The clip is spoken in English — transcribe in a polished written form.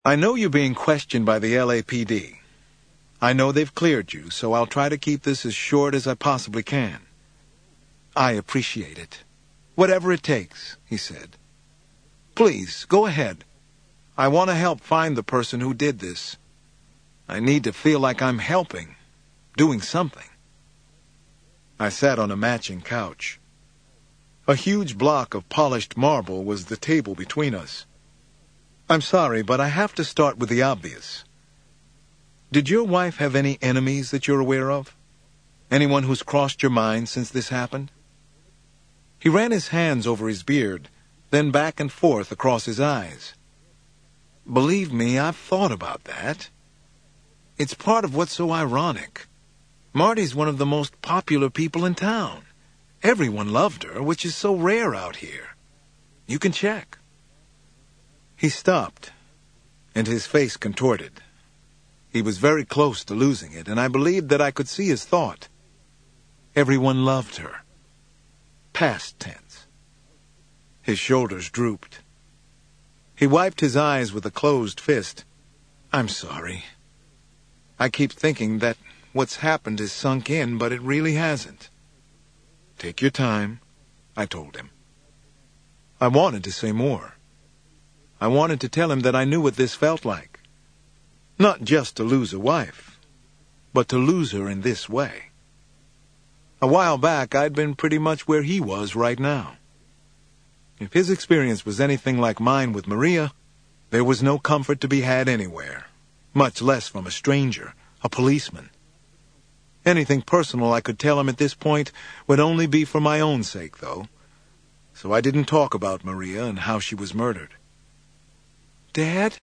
I know you're being questioned by the LAPD. I know they've cleared you, so I'll try to keep this as short as I possibly can. I appreciate it. Whatever it takes, he said. Please, go ahead. I want to help find the person who did this. I need to feel like I'm helping, doing something. I sat on a matching couch. A huge block of polished marble was the table between us. I'm sorry, but I have to start with the obvious. Did your wife have any enemies that you're aware of? Anyone who's crossed your mind since this happened? He ran his hands over his beard, then back and forth across his eyes. Believe me, I've thought about that. It's part of what's so ironic. Marty's one of the most popular people in town. Everyone loved her, which is so rare out here. You can check. He stopped, and his face contorted. He was very close to losing it, and I believed that I could see his thought. Everyone loved her. Past tense. His shoulders drooped. He wiped his eyes with a closed fist. I'm sorry. I keep thinking that what's happened is sunk in, but it really hasn't. Take your time, I told him. I wanted to say more. I wanted to tell him that I knew what this felt like. Not just to lose a wife, but to lose her in this way. A while back, I'd been pretty much where he was right now. If his experience was anything like mine with Maria, there was no comfort to be had anywhere, much less from a stranger, a policeman. Anything personal I could tell him at this point would only be for my own sake, though. So I didn't talk about Maria and how she was murdered. Dad?